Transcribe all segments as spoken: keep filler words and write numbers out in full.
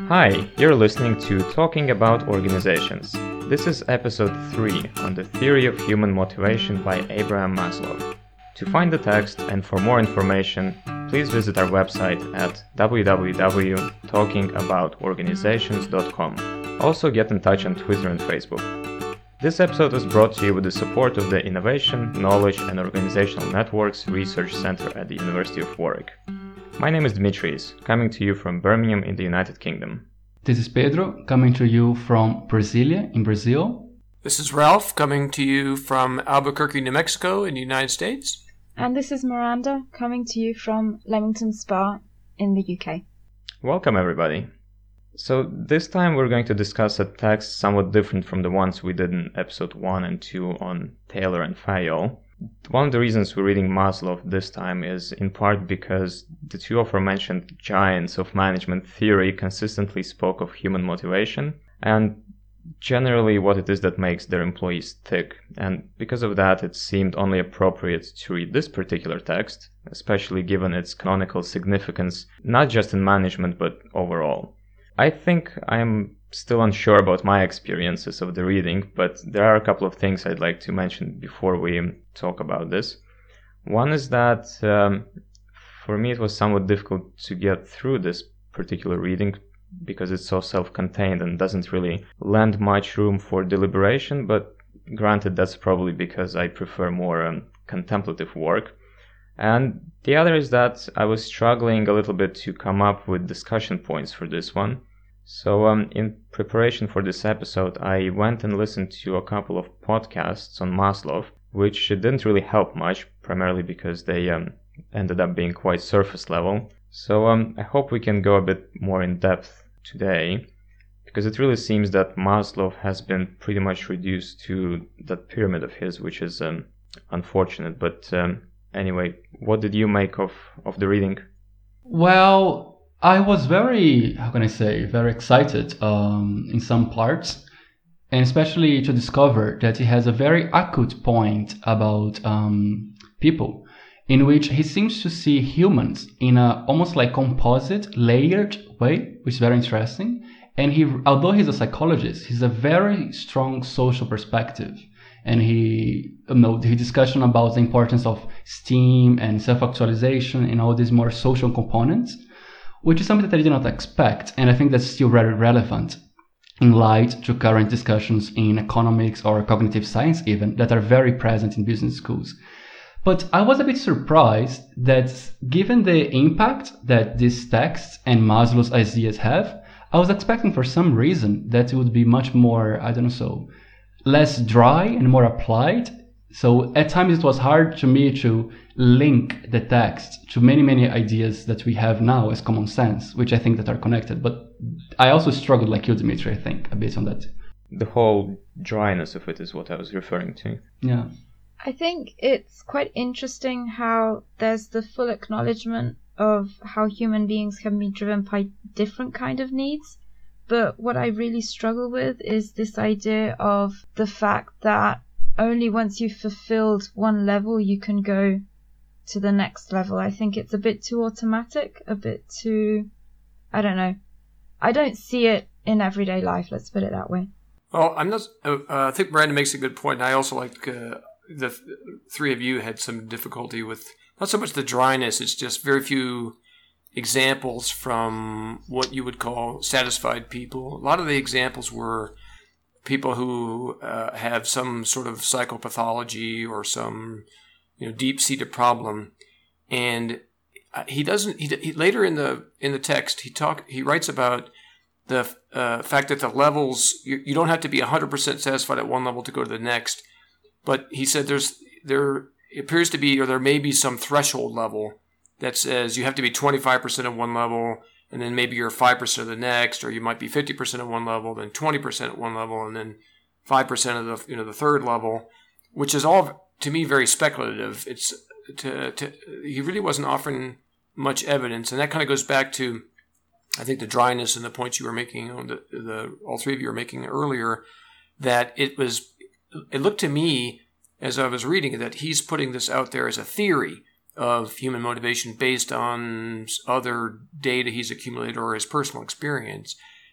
Hi, you're listening to Talking About Organizations. This is episode three on the theory of human motivation by Abraham Maslow. To find the text and for more information, please visit our website at w w w dot talking about organizations dot com. Also get in touch on Twitter and Facebook. This episode is brought to you with the support of the Innovation, Knowledge and Organizational Networks Research Center at the University of Warwick. My name is Dimitris, coming to you from Birmingham in the United Kingdom. This is Pedro, coming to you from Brasilia in Brazil. This is Ralph, coming to you from Albuquerque, New Mexico in the United States. And this is Miranda, coming to you from Leamington Spa in the U K. Welcome, everybody. So this time we're going to discuss a text somewhat different from the ones we did in episode one and two on Taylor and Fayol. One of the reasons we're reading Maslow this time is in part because the two aforementioned giants of management theory consistently spoke of human motivation and generally what it is that makes their employees tick. And because of that, it seemed only appropriate to read this particular text, especially given its canonical significance, not just in management, but overall. I think I'm still unsure about my experiences of the reading, but there are a couple of things I'd like to mention before we talk about this. One is that um, for me it was somewhat difficult to get through this particular reading because it's so self-contained and doesn't really lend much room for deliberation, but granted that's probably because I prefer more um, contemplative work. And the other is that I was struggling a little bit to come up with discussion points for this one. So um, in preparation for this episode, I went and listened to a couple of podcasts on Maslow, which didn't really help much, primarily because they um, ended up being quite surface level. So um, I hope we can go a bit more in depth today, because it really seems that Maslow has been pretty much reduced to that pyramid of his, which is um, unfortunate. But um, anyway, what did you make of, of the reading? Well, I was very, how can I say, very excited um, in some parts, and especially to discover that he has a very acute point about um, people, in which he seems to see humans in a almost like composite, layered way, which is very interesting. And he, although he's a psychologist, he's a very strong social perspective. And he, you know, the discussion about the importance of esteem and self-actualization and all these more social components, which is something that I did not expect. And I think that's still very relevant in light to current discussions in economics or cognitive science even that are very present in business schools. But I was a bit surprised that given the impact that these texts and Maslow's ideas have, I was expecting for some reason that it would be much more, I don't know, so less dry and more applied. So at times it was hard to me to link the text to many, many ideas that we have now as common sense, which I think that are connected. But I also struggled like you, Dimitri, I think, a bit on that. The whole dryness of it is what I was referring to. Yeah. I think it's quite interesting how there's the full acknowledgement of how human beings can be driven by different kind of needs. But what I really struggle with is this idea of the fact that only once you've fulfilled one level you can go to the next level. I think it's a bit too automatic, a bit too, I don't know. I don't see it in everyday life, let's put it that way. Well, I'm not, uh, I think Brandon makes a good point. And I also like uh, the th- three of you had some difficulty with not so much the dryness, it's just very few examples from what you would call satisfied people. A lot of the examples were people who uh, have some sort of psychopathology or some, you know, deep-seated problem, and he doesn't. He, he later in the in the text he talk he writes about the uh, fact that the levels you, you don't have to be one hundred percent satisfied at one level to go to the next, but he said there's there appears to be or there may be some threshold level that says you have to be twenty-five percent of one level, and then maybe you're five percent of the next, or you might be fifty percent at one level, then twenty percent at one level, and then five percent of the you know the third level, which is all to me very speculative. It's to, to he really wasn't offering much evidence, and that kind of goes back to I think the dryness and the points you were making, the, the all three of you were making earlier, that it was it looked to me as I was reading it that he's putting this out there as a theory of human motivation based on other data he's accumulated or his personal experience.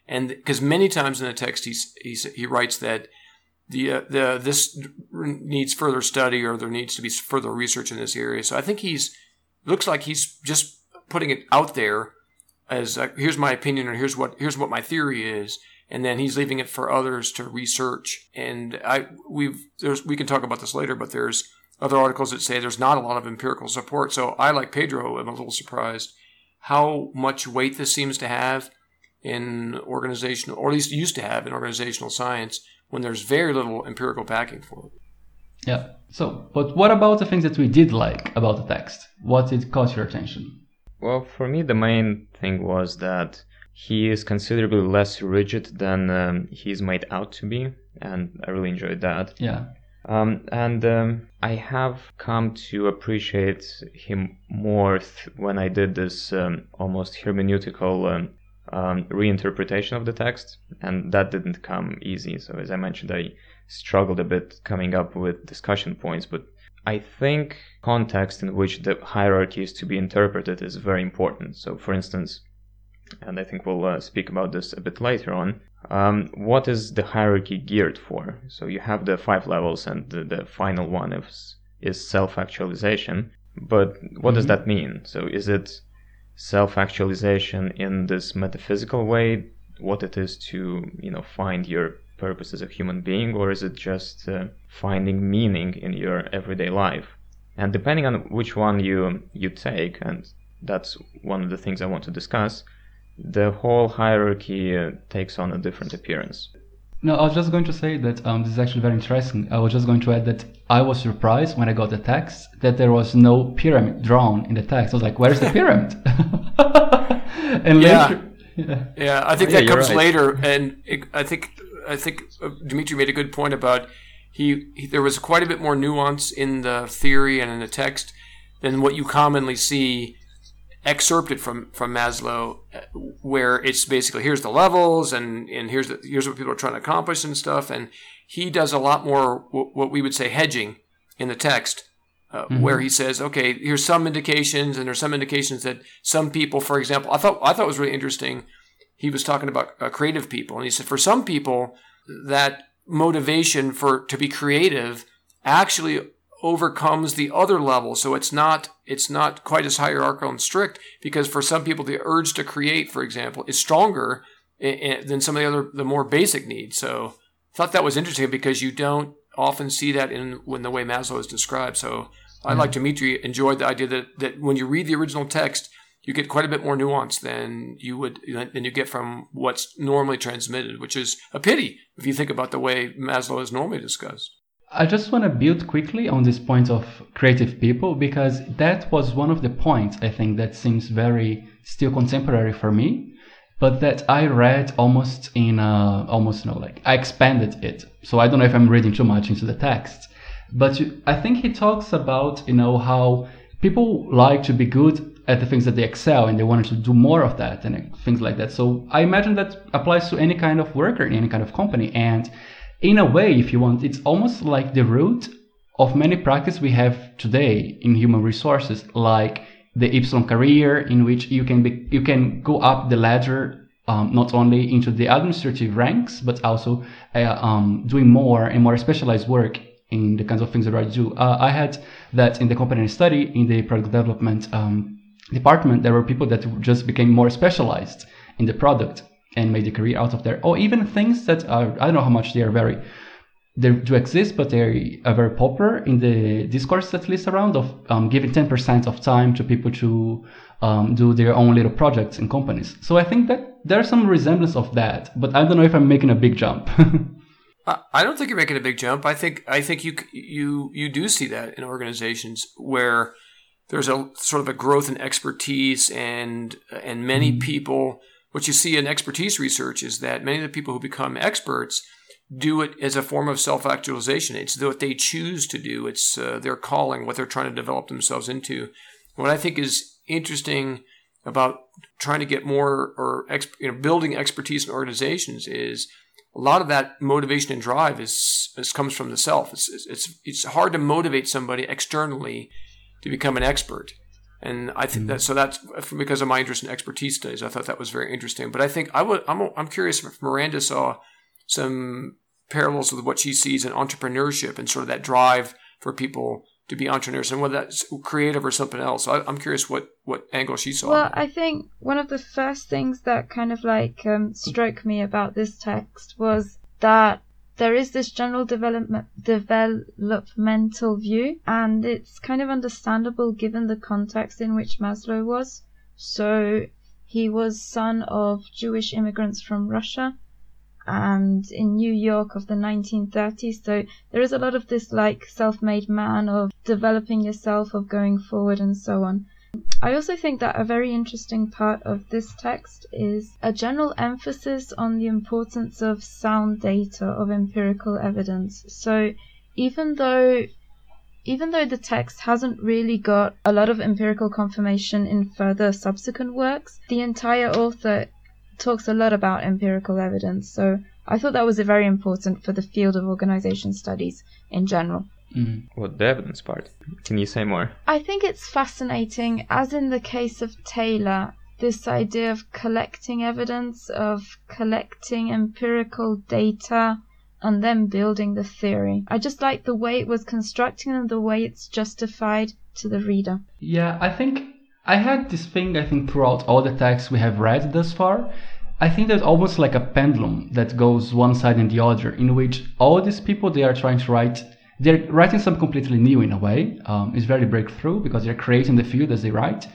And because many times in the text he's, he's, he writes that the uh, the this needs further study or there needs to be further research in this area. So I think he's looks like he's just putting it out there as uh, here's my opinion or here's what here's what my theory is, and then he's leaving it for others to research. And I we've there's we can talk about this later, but there's other articles that say there's not a lot of empirical support. So I, like Pedro, am a little surprised how much weight this seems to have in organizational, or at least used to have in organizational science, when there's very little empirical backing for it. Yeah. So, but what about the things that we did like about the text? What did caught your attention? Well, for me, the main thing was that he is considerably less rigid than um, he's made out to be, and I really enjoyed that. Yeah. Um, and um, I have come to appreciate him more th- when I did this um, almost hermeneutical um, um, reinterpretation of the text, and that didn't come easy. So as I mentioned, I struggled a bit coming up with discussion points, but I think context in which the hierarchy is to be interpreted is very important. So for instance, and I think we'll uh, speak about this a bit later on, um, what is the hierarchy geared for? So you have the five levels, and the, the final one is, is self-actualization. But what mm-hmm. does that mean? So is it self-actualization in this metaphysical way, what it is to, you know, find your purpose as a human being, or is it just uh, finding meaning in your everyday life? And depending on which one you you take, and that's one of the things I want to discuss, the whole hierarchy uh, takes on a different appearance. No, I was just going to say that um, this is actually very interesting. I was just going to add that I was surprised when I got the text that there was no pyramid drawn in the text. I was like, where's the pyramid? and yeah. later... Yeah. yeah, I think oh, yeah, that comes right. later. And it, I think I think Dimitri made a good point about he, he there was quite a bit more nuance in the theory and in the text than what you commonly see excerpted from, from Maslow, where it's basically here's the levels and, and here's the, here's what people are trying to accomplish and stuff. And he does a lot more w- what we would say hedging in the text, uh, mm-hmm. where he says, okay, here's some indications, and there's some indications that some people, for example, I thought I thought it was really interesting. He was talking about uh, creative people, and he said for some people that motivation for to be creative actually overcomes the other level. So it's not it's not quite as hierarchical and strict, because for some people the urge to create, for example, is stronger in, in, than some of the other the more basic needs. So I thought that was interesting because you don't often see that in when the way Maslow is described. So mm-hmm. I, like Dimitri, enjoyed the idea that, that when you read the original text, you get quite a bit more nuance than you would than you get from what's normally transmitted, which is a pity if you think about the way Maslow is normally discussed. I just want to build quickly on this point of creative people, because that was one of the points I think that seems very still contemporary for me, but that I read almost in a, almost, you know, like I expanded it. So I don't know if I'm reading too much into the text, but you, I think he talks about, you know, how people like to be good at the things that they excel and they wanted to do more of that and things like that. So I imagine that applies to any kind of worker in any kind of company. And in a way, if you want, it's almost like the root of many practices we have today in human resources, like the Ipsilon career, in which you can be, you can go up the ladder, um, not only into the administrative ranks, but also uh, um, doing more and more specialized work in the kinds of things that I do. Uh, I had that in the company I study, in the product development um, department. There were people that just became more specialized in the product and made a career out of there, or even things that are, I don't know how much they are very, they do exist, but they are very popular in the discourse at least around, of um, giving ten percent of time to people to um, do their own little projects in companies. So I think that there's some resemblance of that, but I don't know if I'm making a big jump. I don't think you're making a big jump. I think I think you you you do see that in organizations where there's a sort of a growth in expertise, and and many mm-hmm. people. What you see in expertise research is that many of the people who become experts do it as a form of self-actualization. It's what they choose to do. It's uh, their calling, what they're trying to develop themselves into. What I think is interesting about trying to get more or exp- you know, building expertise in organizations is a lot of that motivation and drive is, is comes from the self. It's, it's it's hard to motivate somebody externally to become an expert. And I think that, so that's because of my interest in expertise studies. I thought that was very interesting. But I think I would, I'm, I'm curious if Miranda saw some parallels with what she sees in entrepreneurship and sort of that drive for people to be entrepreneurs, and whether that's creative or something else. So I, I'm curious what, what angle she saw. Well, I think one of the first things that kind of like um, struck me about this text was that there is this general development, developmental view, and it's kind of understandable given the context in which Maslow was. So he was son of Jewish immigrants from Russia and in New York of the nineteen thirties. So there is a lot of this like self-made man of developing yourself, of going forward and so on. I also think that a very interesting part of this text is a general emphasis on the importance of sound data, of empirical evidence. So even though even though the text hasn't really got a lot of empirical confirmation in further subsequent works, the entire author talks a lot about empirical evidence. So I thought that was very important for the field of organization studies in general. Mm. What, the evidence part? Can you say more? I think it's fascinating, as in the case of Taylor, this idea of collecting evidence, of collecting empirical data, and then building the theory. I just like the way it was constructed and the way it's justified to the reader. Yeah, I think I had this thing, I think, throughout all the texts we have read thus far. I think there's almost like a pendulum that goes one side and the other, in which all these people, they are trying to write, they're writing something completely new in a way. Um, it's very breakthrough because they're creating the field as they write.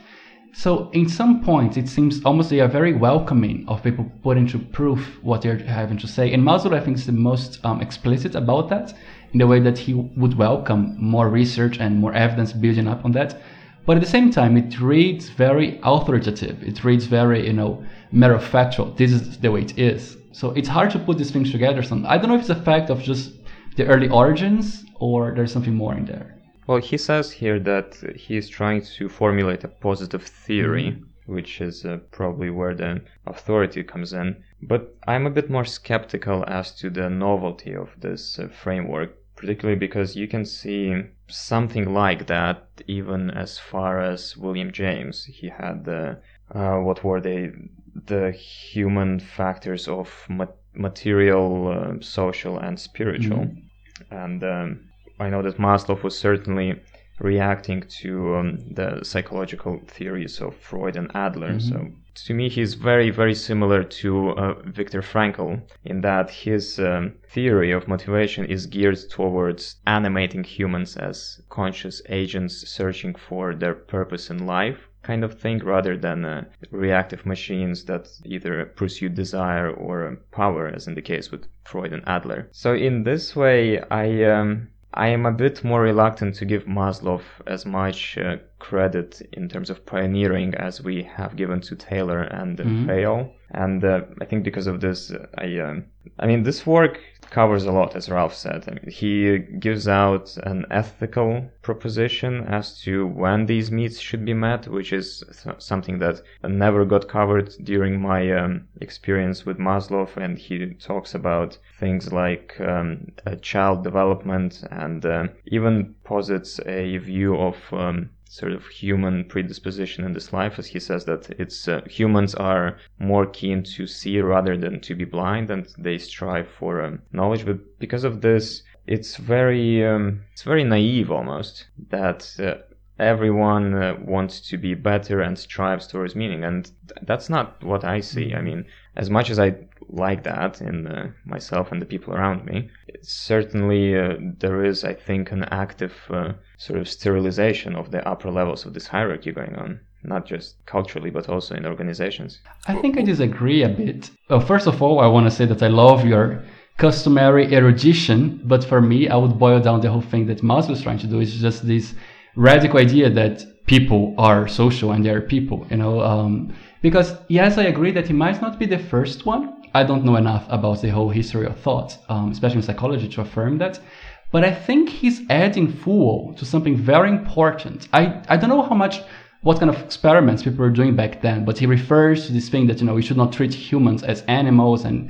So in some points, it seems almost they are very welcoming of people putting to proof what they're having to say. And Maslow, I think, is the most um, explicit about that, in the way that he would welcome more research and more evidence building up on that. But at the same time, it reads very authoritative. It reads very, you know, matter of factual. This is the way it is. So it's hard to put these things together. So I don't know if it's a fact of just the early origins or there's something more in there. Well, he says here that he is trying to formulate a positive theory, mm-hmm. which is uh, probably where the authority comes in. But I'm a bit more skeptical as to the novelty of this uh, framework, particularly because you can see something like that even as far as William James. He had the, uh, what were they, the human factors of ma- material, uh, social, and spiritual. Mm-hmm. And um, I know that Maslow was certainly reacting to um, the psychological theories of Freud and Adler. Mm-hmm. So to me, he's very, very similar to uh, Viktor Frankl in that his um, theory of motivation is geared towards animating humans as conscious agents searching for their purpose in life kind of thing, rather than uh, reactive machines that either pursue desire or uh, power, as in the case with Freud and Adler. So in this way, I... Um, I am a bit more reluctant to give Maslow as much uh, credit in terms of pioneering as we have given to Taylor and mm-hmm. Fayol. And uh, I think because of this, uh, I um, I mean, this work covers a lot, as Ralph said. I mean, he gives out an ethical proposition as to when these needs should be met, which is something that never got covered during my um, experience with Maslow. And he talks about things like um, uh, child development, and uh, even posits a view of um, sort of human predisposition in this life, as he says that it's uh, humans are more keen to see rather than to be blind, and they strive for um, knowledge. But because of this, it's very um, it's very naive almost that uh, everyone uh, wants to be better and strives towards meaning, and th- that's not what I see. I mean, as much as I like that in uh, myself and the people around me, it's certainly uh, there is, I think, an active uh, sort of sterilization of the upper levels of this hierarchy going on, not just culturally but also in organizations. I think I disagree a bit. Well, first of all, I want to say that I love your customary erudition, but for me, I would boil down the whole thing that Maslow is trying to do is just this radical idea that people are social and they are people, you know, um, because yes, I agree that he might not be the first one. I don't know enough about the whole history of thought, um, especially in psychology, to affirm that. But I think he's adding fuel to something very important. I, I don't know how much, what kind of experiments people were doing back then, but he refers to this thing that, you know, we should not treat humans as animals and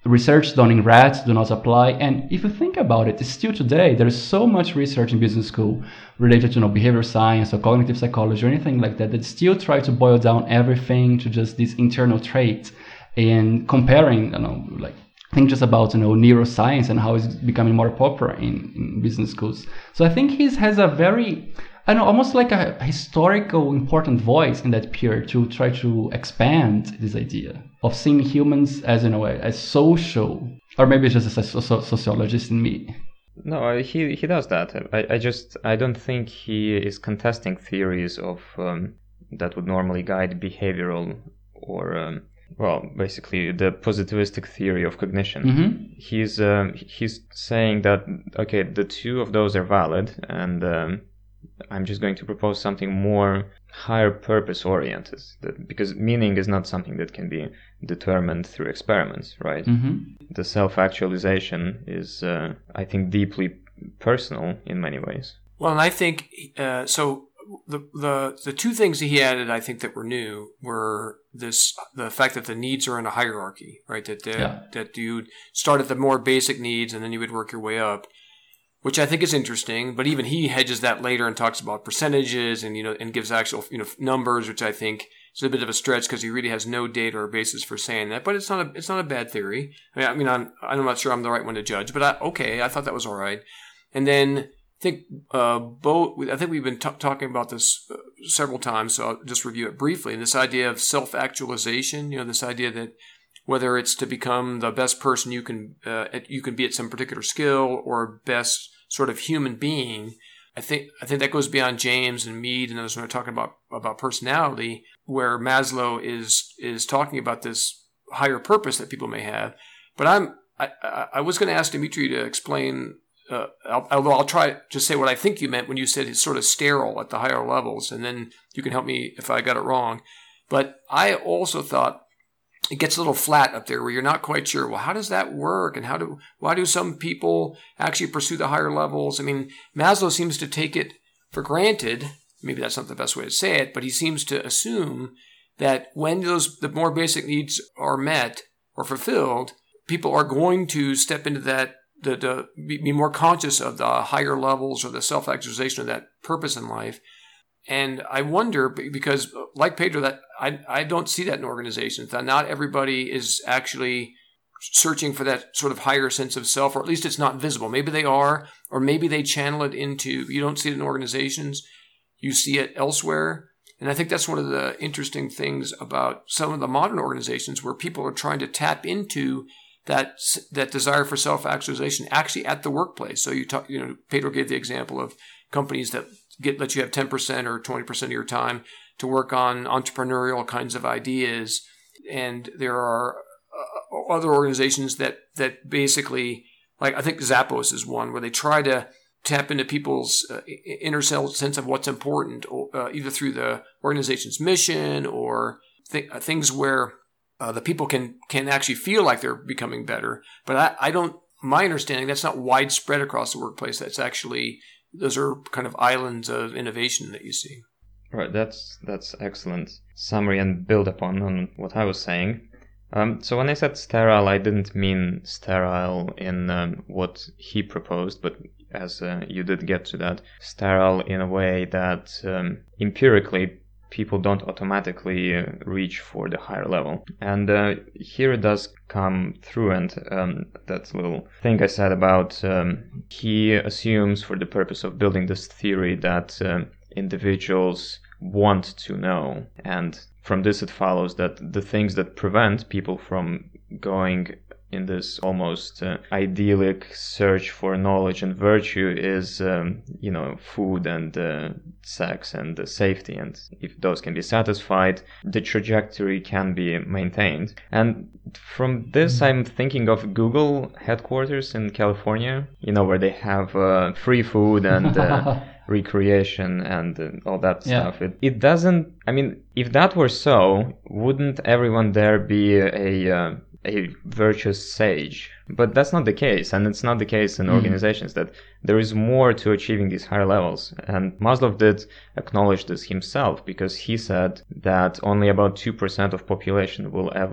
research done in rats do not apply. And if you think about it, still today, there's so much research in business school related to you know, behavioral science or cognitive psychology or anything like that, that still try to boil down everything to just these internal traits and comparing, you know, like, think just about you know neuroscience and how it's becoming more popular in, in business schools. So I think he has a very, I know, almost like a historical important voice in that period to try to expand this idea of seeing humans as, in a way, as social, or maybe it's just a so- sociologist in me. No, he he does that. I, I just I don't think he is contesting theories of um, that would normally guide behavioral or um, well, basically the positivistic theory of cognition. Mm-hmm. He's um, he's saying that okay, the two of those are valid, and um, I'm just going to propose something more higher purpose oriented, that, because meaning is not something that can be determined through experiments, right? Mm-hmm. The self-actualization is, uh, I think, deeply personal in many ways. Well, and I think uh, so. The the the two things that he added, I think, that were new were this the fact that the needs are in a hierarchy, right? That that, Yeah. that you start at the more basic needs and then you would work your way up, which I think is interesting. But even he hedges that later and talks about percentages and you know and gives actual you know numbers, which I think is a bit of a stretch because he really has no data or basis for saying that. But it's not a it's not a bad theory. I mean, I mean I'm I'm not sure I'm the right one to judge, but I, okay, I thought that was all right. And then I think uh, both. I think we've been t- talking about this uh, several times, so I'll just review it briefly. And this idea of self-actualization, you know, this idea that whether it's to become the best person you can uh, at, you can be at some particular skill or best sort of human being, I think I think that goes beyond James and Mead and those when we're talking about about personality, where Maslow is is talking about this higher purpose that people may have. But I'm I, I, I was going to ask Dimitri to explain. Uh, although I'll try to say what I think you meant when you said it's sort of sterile at the higher levels, and then you can help me if I got it wrong. But I also thought it gets a little flat up there where you're not quite sure, well, how does that work? And how do why do some people actually pursue the higher levels? I mean, Maslow seems to take it for granted. Maybe that's not the best way to say it, but he seems to assume that when those the more basic needs are met or fulfilled, people are going to step into that To, to be more conscious of the higher levels or the self-actualization of that purpose in life. And I wonder, because like Pedro, that I, I don't see that in organizations, that not everybody is actually searching for that sort of higher sense of self, or at least it's not visible. Maybe they are, or maybe they channel it into, you don't see it in organizations, you see it elsewhere. And I think that's one of the interesting things about some of the modern organizations where people are trying to tap into that that desire for self-actualization actually at the workplace. So you talk, you know, Pedro gave the example of companies that get let you have ten percent or twenty percent of your time to work on entrepreneurial kinds of ideas, and there are uh, other organizations that that basically, like I think Zappos is one where they try to tap into people's uh, inner sense of what's important, uh, either through the organization's mission or th- things where Uh, the people can can actually feel like they're becoming better. But I, I don't, my understanding, that's not widespread across the workplace. That's actually, those are kind of islands of innovation that you see. Right, that's that's excellent summary and build upon on what I was saying. Um, so when I said sterile, I didn't mean sterile in um, what he proposed, but as uh, you did get to that, sterile in a way that um, empirically people don't automatically uh, reach for the higher level. And uh, here it does come through, and um, that little thing I said about um, he assumes for the purpose of building this theory that um, individuals want to know. And from this it follows that the things that prevent people from going in this almost uh, idyllic search for knowledge and virtue is, um, you know, food and uh, sex and uh, safety. And if those can be satisfied, the trajectory can be maintained. And from this, I'm thinking of Google headquarters in California, you know, where they have uh, free food and uh, recreation and uh, all that Yeah. stuff. It, it doesn't, I mean, if that were so, wouldn't everyone there be a... a a virtuous sage? But that's not the case, and it's not the case in mm. organizations, that there is more to achieving these higher levels. And Maslow did acknowledge this himself, because he said that only about two percent of population will ever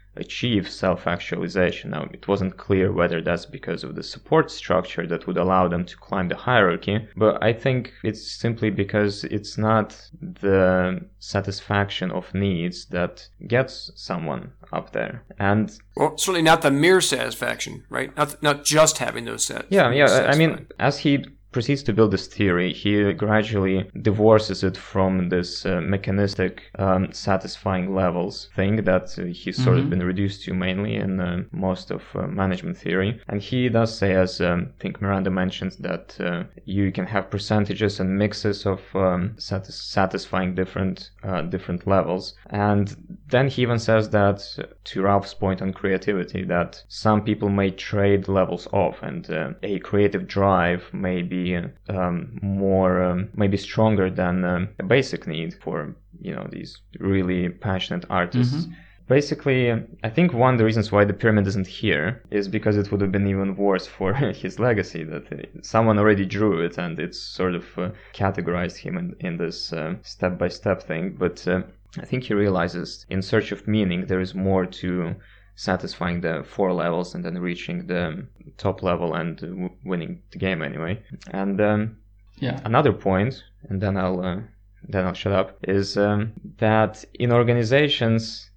achieve self-actualization. Now, it wasn't clear whether that's because of the support structure that would allow them to climb the hierarchy, but I think it's simply because it's not the satisfaction of needs that gets someone up there. And well, certainly not the mere satisfaction, right? Not not just having those sets. Yeah, yeah. I mean, as he proceeds to build this theory, he gradually divorces it from this uh, mechanistic um, satisfying levels thing that uh, he's sort mm-hmm. of been reduced to mainly in uh, most of uh, management theory. And he does say, as um, I think Miranda mentioned, that uh, you can have percentages and mixes of um, satis- satisfying different uh, different levels. And then he even says that, uh, to Ralph's point on creativity, that some people may trade levels off, and uh, a creative drive may be Um, more, um, maybe stronger than um, a basic need for, you know, these really passionate artists. Mm-hmm. Basically, I think one of the reasons why the pyramid isn't here is because it would have been even worse for his legacy, that uh, someone already drew it and it's sort of uh, categorized him in, in this uh, step-by-step thing. But uh, I think he realizes in search of meaning there is more to satisfying the four levels and then reaching the top level and w- winning the game anyway. And um, yeah, another point, and then I'll uh, then I'll shut up, is um, that in organizations,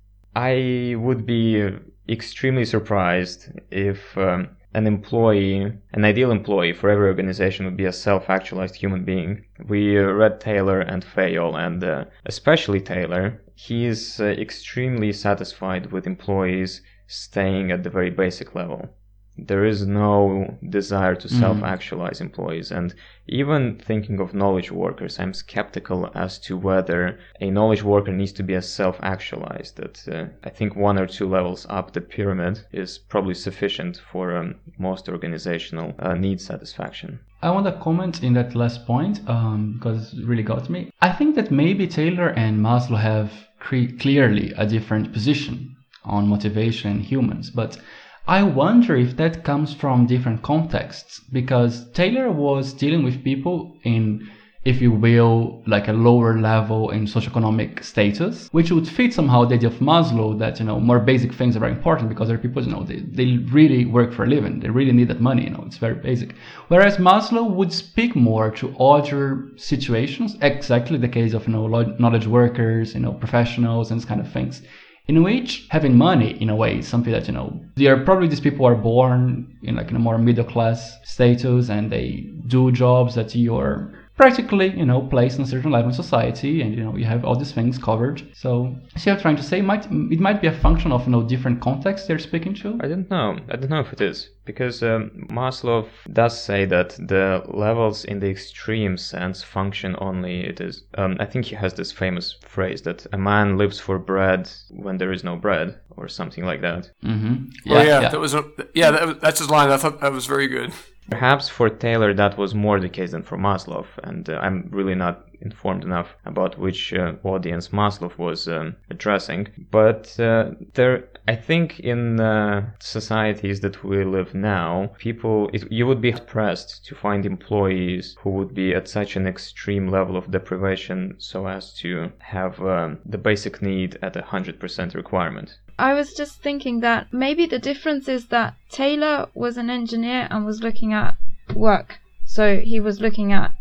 I would be extremely surprised if um, an employee, an ideal employee for every organization would be a self-actualized human being. We uh, read Taylor and Fayol, and uh, especially Taylor. He is uh, extremely satisfied with employees staying at the very basic level. There is no desire to self-actualize mm. employees. And even thinking of knowledge workers, I'm skeptical as to whether a knowledge worker needs to be as self-actualized. That uh, I think one or two levels up the pyramid is probably sufficient for um, most organizational uh, need satisfaction. I want to comment in that last point um, because it really got me. I think that maybe Taylor and Maslow have cre- clearly a different position on motivation in humans, but I wonder if that comes from different contexts, because Taylor was dealing with people in, if you will, like a lower level in socioeconomic status, which would fit somehow the idea of Maslow that, you know, more basic things are very important because there are people, you know, they, they really work for a living. They really need that money, you know, it's very basic. Whereas Maslow would speak more to other situations, exactly the case of, you know, knowledge workers, you know, professionals and this kind of things, in which having money, in a way, is something that, you know, they are probably these people are born in like in a more middle class status and they do jobs that you're practically, you know, placed in a certain level in society, and, you know, you have all these things covered. So, see what I'm trying to say? It might, it might be a function of, you know, different contexts they're speaking to? I don't know. I don't know if it is. Because um, Maslow does say that the levels in the extreme sense function only, it is, um, I think he has this famous phrase that a man lives for bread when there is no bread, or something like that. Mm-hmm. Yeah, oh, yeah, yeah, that was a, yeah, that was, that's his line. I thought that was very good. Perhaps for Taylor that was more the case than for Maslow, and uh, I'm really not informed enough about which uh, audience Maslow was um, addressing. But uh, there, I think in uh, societies that we live now, people, it, you would be impressed to find employees who would be at such an extreme level of deprivation so as to have um, the basic need at a one hundred percent requirement. I was just thinking that maybe the difference is that Taylor was an engineer and was looking at work. So he was looking at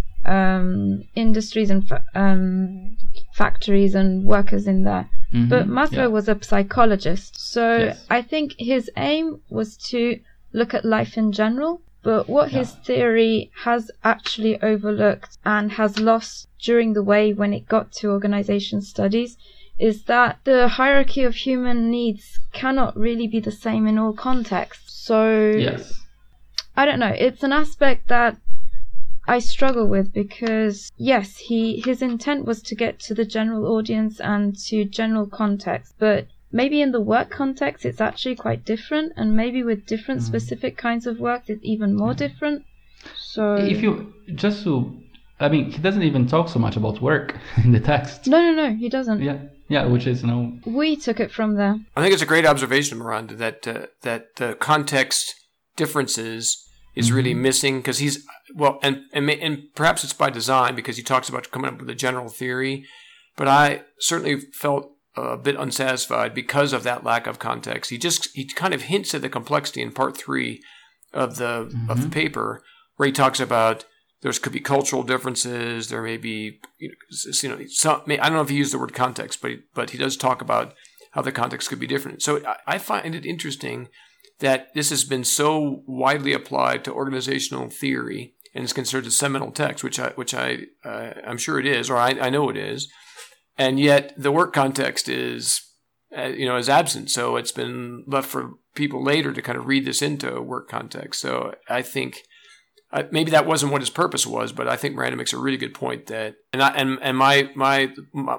um, industries and fa- um, factories and workers in there. Mm-hmm. But Maslow yeah. was a psychologist. So yes. I think his aim was to look at life in general. But what yeah. his theory has actually overlooked and has lost during the way when it got to organization studies is that the hierarchy of human needs cannot really be the same in all contexts. So, yes. I don't know. It's an aspect that I struggle with because, yes, he his intent was to get to the general audience and to general context, but maybe in the work context it's actually quite different, and maybe with different mm. specific kinds of work it's even more mm. different. So, if you just to, I mean, he doesn't even talk so much about work in the text. No, no, no, he doesn't. Yeah. Yeah, which is, you know... We took it from there. I think it's a great observation, Miranda, that uh, that the context differences is mm-hmm. really missing, because he's... Well, and, and and perhaps it's by design, because he talks about coming up with a general theory, but I certainly felt a bit unsatisfied because of that lack of context. He just he kind of hints at the complexity in part three of the mm-hmm. of the paper, where he talks about there could be cultural differences. There may be, you know, you know some, I don't know if he used the word context, but he, but he does talk about how the context could be different. So I, I find it interesting that this has been so widely applied to organizational theory and is considered a seminal text, which I which I uh, I'm sure it is, or I, I know it is, and yet the work context is uh, you know is absent. So it's been left for people later to kind of read this into a work context. So I think. Uh, maybe that wasn't what his purpose was, but I think Miranda makes a really good point that, and I, and and my my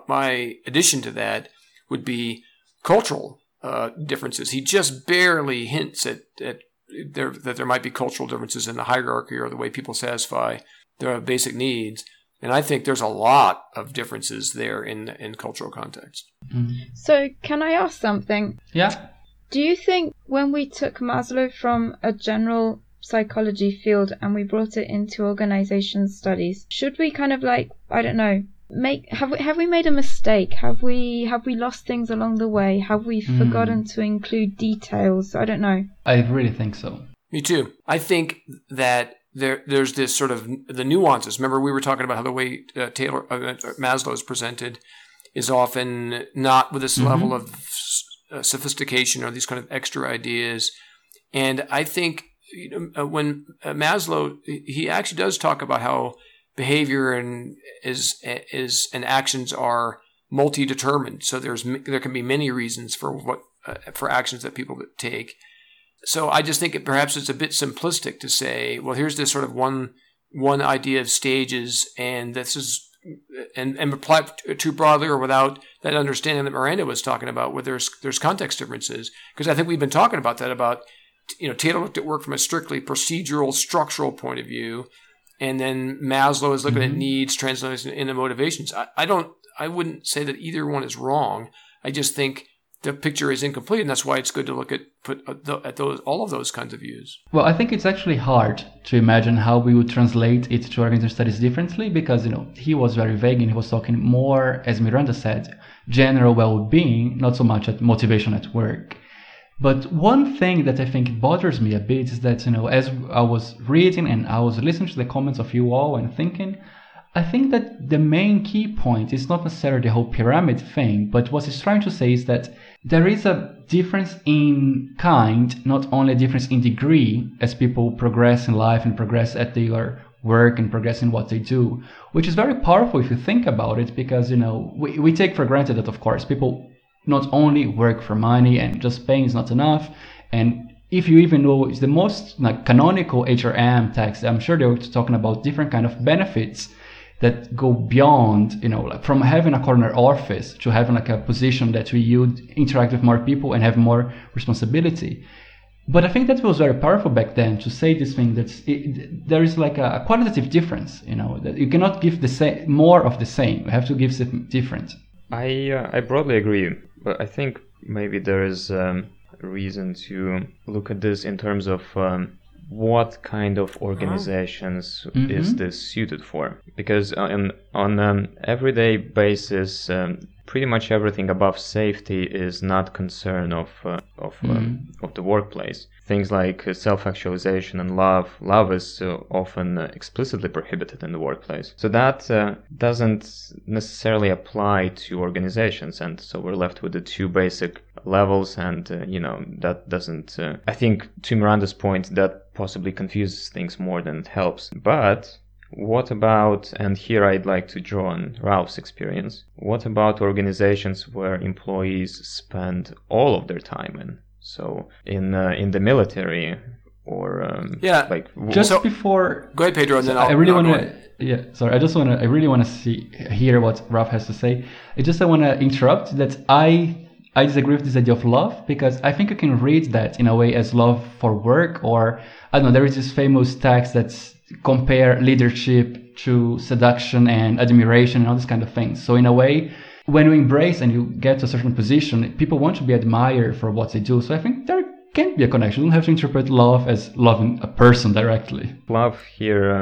my addition to that would be cultural uh, differences. He just barely hints at, at there that there might be cultural differences in the hierarchy or the way people satisfy their basic needs, and I think there's a lot of differences there in in cultural context. Mm-hmm. So, can I ask something? Yeah. Do you think when we took Maslow from a general psychology field and we brought it into organization studies, should we kind of like, I don't know, make have we have we made a mistake? Have we have we lost things along the way? Have we mm. forgotten to include details? I don't know. I really think so. Me too. I think that there there's this sort of the nuances. Remember, we were talking about how the way uh, Taylor uh, Maslow is presented is often not with this mm-hmm. level of uh, sophistication or these kind of extra ideas, and I think. You know, when Maslow, he actually does talk about how behavior and is is and actions are multi-determined. So there's there can be many reasons for what uh, for actions that people take. So I just think it, perhaps it's a bit simplistic to say, well, here's this sort of one one idea of stages, and this is and and apply too broadly or without that understanding that Miranda was talking about, where there's there's context differences. Because I think we've been talking about that about. You know, Taylor looked at work from a strictly procedural, structural point of view, and then Maslow is looking mm-hmm. at needs, translating into motivations. I, I don't, I wouldn't say that either one is wrong. I just think the picture is incomplete, and that's why it's good to look at put at those all of those kinds of views. Well, I think it's actually hard to imagine how we would translate it to organization studies differently, because you know he was very vague and he was talking more, as Miranda said, general well-being, not so much at motivation at work. But one thing that I think bothers me a bit is that, you know, as I was reading and I was listening to the comments of you all and thinking, I think that the main key point is not necessarily the whole pyramid thing, but what he's trying to say is that there is a difference in kind, not only a difference in degree, as people progress in life and progress at their work and progress in what they do, which is very powerful if you think about it, because, you know, we, we take for granted that, of course, people not only work for money and just paying is not enough. And if you even know it's the most like canonical H R M text, I'm sure they were talking about different kind of benefits that go beyond, you know, like from having a corner office to having like a position that you interact with more people and have more responsibility. But I think that was very powerful back then to say this thing that there is like a qualitative difference, you know, that you cannot give the same more of the same. You have to give something different. I uh, I broadly agree, but I think maybe there is um, a reason to look at this in terms of um, what kind of organizations mm-hmm. is this suited for? Because on on an everyday basis, um, pretty much everything above safety is not concern of uh, of mm-hmm. um, of the workplace. Things like uh, self-actualization and love. Love is uh, often uh, explicitly prohibited in the workplace. So that uh, doesn't necessarily apply to organizations, and so we're left with the two basic levels, and uh, you know that doesn't. Uh, I think to Miranda's point, that possibly confuses things more than it helps. But what about, and here I'd like to draw on Ralph's experience, what about organizations where employees spend all of their time in? So in uh, in the military or um, yeah, like just so, before. Go ahead, Pedro, and then I'll, I really want to. Yeah, sorry. I just want to. I really want to see hear what Ralph has to say. I just I want to interrupt that I I disagree with this idea of love, because I think you can read that in a way as love for work, or I don't know. There is this famous text that's compare leadership to seduction and admiration and all these kind of things. So in a way, when you embrace and you get to a certain position, people want to be admired for what they do. So I think there can be a connection. You don't have to interpret love as loving a person directly. Love here um,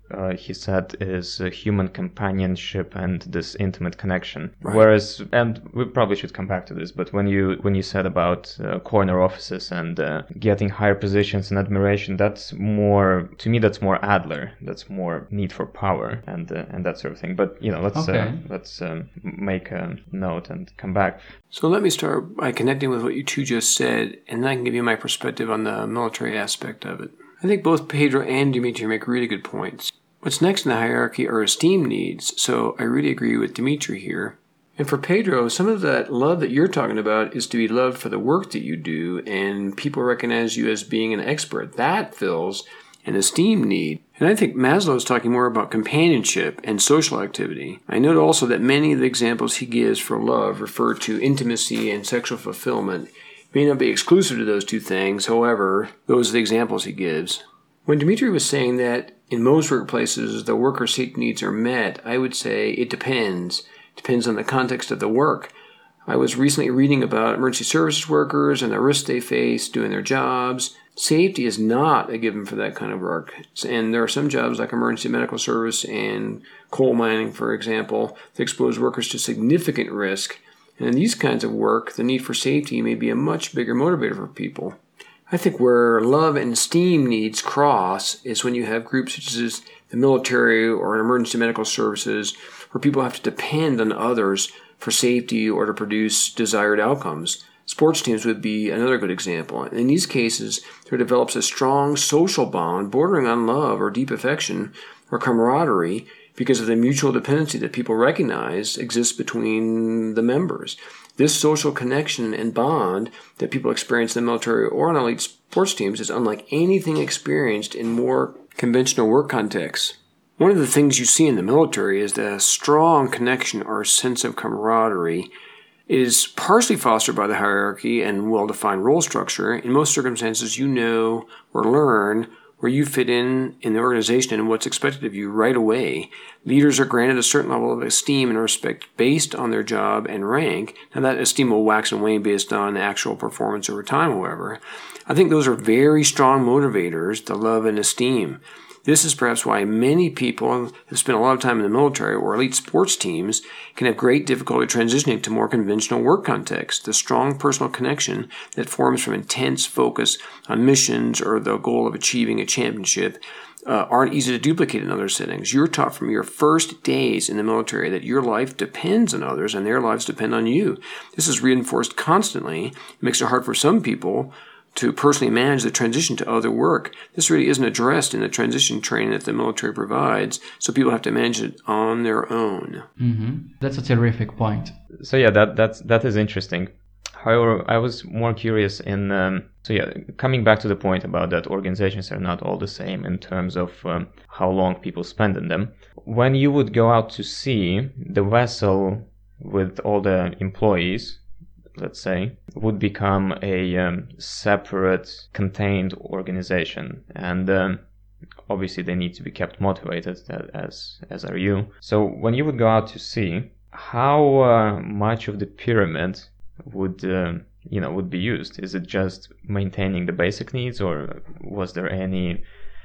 uh, he said, is uh, human companionship and this intimate connection. Right. Whereas, and we probably should come back to this, but when you when you said about uh, corner offices and uh, getting higher positions and admiration, that's more, to me, that's more Adler. That's more need for power and uh, and that sort of thing. But you know, let's Okay. uh, let's um, make a note and come back. So let me start by connecting with what you two just said, and then I can give you my perspective on the military aspect of it. I think both Pedro and Dimitri make really good points. What's next in the hierarchy are esteem needs, so I really agree with Dimitri here. And for Pedro, some of that love that you're talking about is to be loved for the work that you do, and people recognize you as being an expert. That fills an esteem need. And I think Maslow is talking more about companionship and social activity. I note also that many of the examples he gives for love refer to intimacy and sexual fulfillment. It may not be exclusive to those two things, however, those are the examples he gives. When Dimitri was saying that in most workplaces the worker safety needs are met, I would say it depends. It depends on the context of the work. I was recently reading about emergency services workers and the risks they face doing their jobs. Safety is not a given for that kind of work. And there are some jobs like emergency medical service and coal mining, for example, that expose workers to significant risk. And in these kinds of work, the need for safety may be a much bigger motivator for people. I think where love and esteem needs cross is when you have groups such as the military or emergency medical services where people have to depend on others for safety or to produce desired outcomes. Sports teams would be another good example. In these cases, there develops a strong social bond bordering on love or deep affection or camaraderie because of the mutual dependency that people recognize exists between the members. This social connection and bond that people experience in the military or on elite sports teams is unlike anything experienced in more conventional work contexts. One of the things you see in the military is the strong connection or sense of camaraderie. It is partially fostered by the hierarchy and well-defined role structure. In most circumstances, you know or learn where you fit in in the organization and what's expected of you right away. Leaders are granted a certain level of esteem and respect based on their job and rank. Now, that esteem will wax and wane based on actual performance over time, however. I think those are very strong motivators, the love and esteem. This is perhaps why many people have spent a lot of time in the military or elite sports teams can have great difficulty transitioning to more conventional work contexts. The strong personal connection that forms from intense focus on missions or the goal of achieving a championship uh, aren't easy to duplicate in other settings. You're taught from your first days in the military that your life depends on others and their lives depend on you. This is reinforced constantly. It makes it hard for some people to personally manage the transition to other work. This really isn't addressed in the transition training that the military provides, so people have to manage it on their own. Mm-hmm. That's a terrific point. So yeah, that that's that is interesting. However, I was more curious in um, so yeah, coming back to the point about that organizations are not all the same in terms of um, how long people spend in them. When you would go out to sea, the vessel with all the employees, let's say, would become a um, separate, contained organization. And um, obviously they need to be kept motivated, as as are you. So when you would go out to sea, how uh, much of the pyramid would um, you know would be used? Is it just maintaining the basic needs, or was there any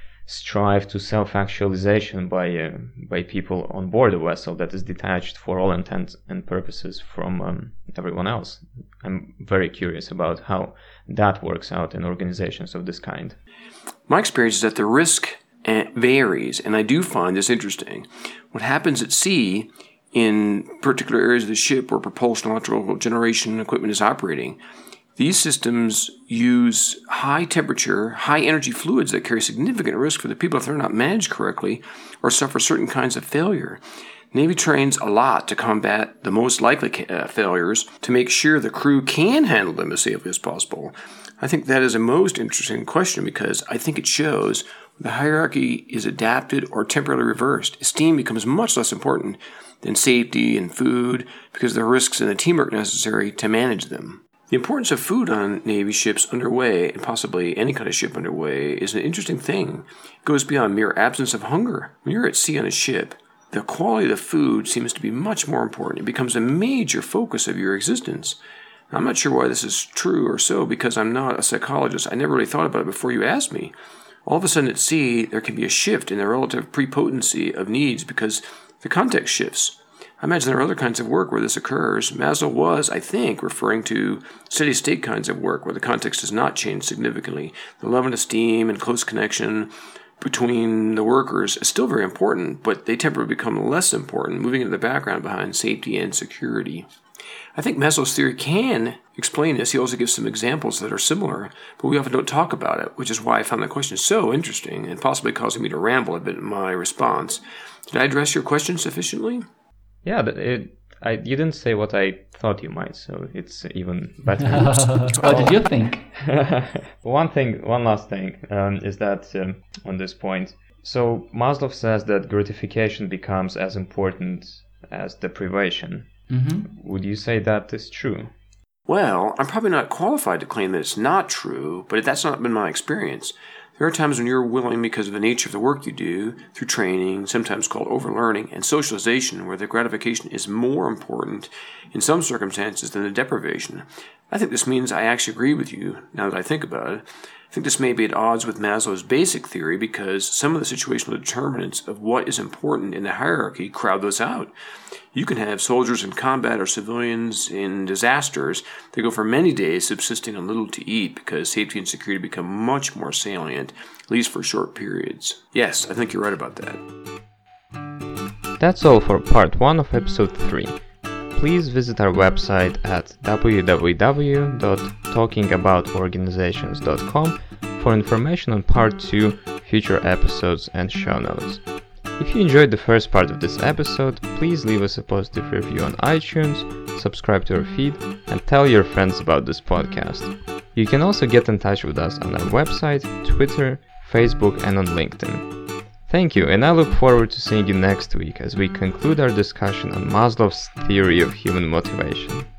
strive to self-actualization by uh, by people on board a vessel that is detached for all intents and purposes from um, everyone else? I'm very curious about how that works out in organizations of this kind. My experience is that the risk varies, and I do find this interesting. What happens at sea in particular areas of the ship where propulsion electrical generation equipment is operating, these systems use high temperature, high energy fluids that carry significant risk for the people if they're not managed correctly or suffer certain kinds of failure. Navy trains a lot to combat the most likely uh, failures to make sure the crew can handle them as safely as possible. I think that is a most interesting question because I think it shows the hierarchy is adapted or temporarily reversed. Esteem becomes much less important than safety and food because of the risks and the teamwork necessary to manage them. The importance of food on Navy ships underway, and possibly any kind of ship underway, is an interesting thing. It goes beyond mere absence of hunger. When you're at sea on a ship, the quality of the food seems to be much more important. It becomes a major focus of your existence. I'm not sure why this is true or so because I'm not a psychologist. I never really thought about it before you asked me. all of a sudden at sea, there can be a shift in the relative prepotency of needs because the context shifts. I imagine there are other kinds of work where this occurs. Maslow was, I think, referring to steady-state kinds of work where the context does not change significantly. The love and esteem and close connection between the workers is still very important, but they temporarily become less important, moving into the background behind safety and security. I think Maslow's theory can explain this. He also gives some examples that are similar, but we often don't talk about it, which is why I found that question so interesting and possibly causing me to ramble a bit in my response. Did I address your question sufficiently? Yeah, it, I, you didn't say what I thought you might, so it's even better. What did you think? one thing, one last thing, um, is that um, on this point, so Maslow says that gratification becomes as important as deprivation. Mm-hmm. Would you say that is true? Well, I'm probably not qualified to claim that it's not true, but that's not been my experience. There are times when you're willing, because of the nature of the work you do, through training, sometimes called overlearning, and socialization, where the gratification is more important in some circumstances than the deprivation. I think this means I actually agree with you, now that I think about it. I think this may be at odds with Maslow's basic theory because some of the situational determinants of what is important in the hierarchy crowd those out. You can have soldiers in combat or civilians in disasters that go for many days subsisting on little to eat because safety and security become much more salient, at least for short periods. Yes, I think you're right about that. That's all for part one of episode three. Please visit our website at w w w dot talking about organizations dot com for information on part two, future episodes, and show notes. If you enjoyed the first part of this episode, please leave us a positive review on iTunes, subscribe to our feed, and tell your friends about this podcast. You can also get in touch with us on our website, Twitter, Facebook, and on LinkedIn. Thank you, and I look forward to seeing you next week as we conclude our discussion on Maslow's theory of human motivation.